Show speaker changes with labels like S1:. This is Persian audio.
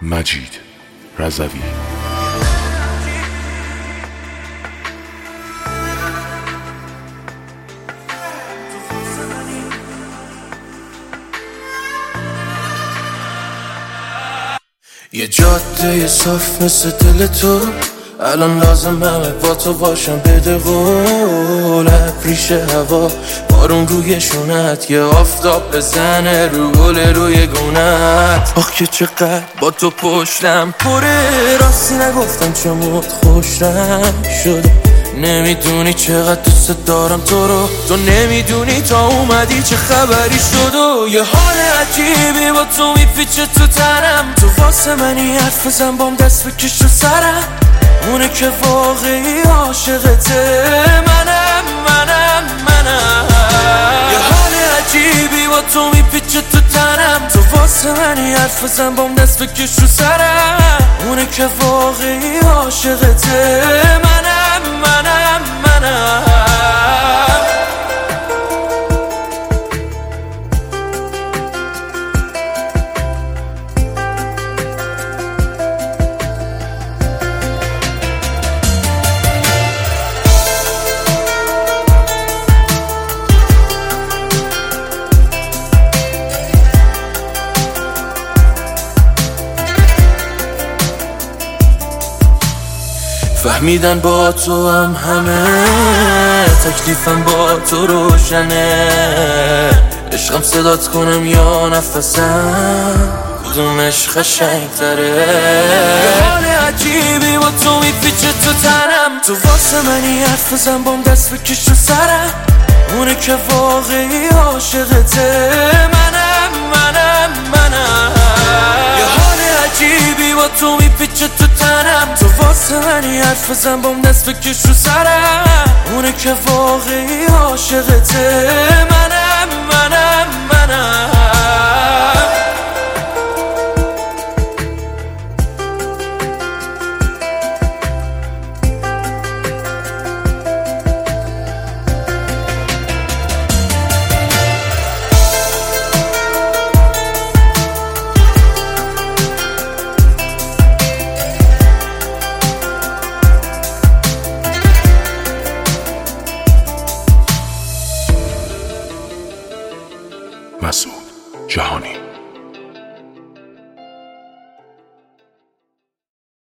S1: مجید رضوی.
S2: یه جاده صاف مثل دل تو، الان لازمه با تو باشم. بده قول ریش هوا، بارون روی شونت، یه آفتاب بزنه رو گل روی گونت. آخ که چقدر با تو پشتم پره، راستی نگفتم چمت خوشم شده. نمیدونی چقدر دوست دارم تو رو، تو نمیدونی تا اومدی چه خبری شد. و یه حال عجیبی با تو میپیچه تو تنم، تو واسه منی حرف بزن بام دست بکش رو سرم. اونه که واقعی عاشقته، منم. یه حال عجیبی با تو میپیچه تو تنم، تو واسه منی حرف بزن بام دست بکش رو سرم. اونه که واقعی عاشقته، منم. فهمیدن با تو هم همه، تکلیفم با تو روشنه. عشقم صدات کنم یا نفسم، کدومش قشنگ‌تره. یه حال عجیبی با تو میپیچه تو تنم، تو واسه منی حرف بزن بام دست بکش رو سرم. اونه که واقعی عاشقته، منم. یه حال عجیبی با تو میپیچه تو تنم، تو واسه منی حرف بزن بام دست بکش رو سرم. اونه که واقعی عاشقته، منم.
S1: مسعود جهانی.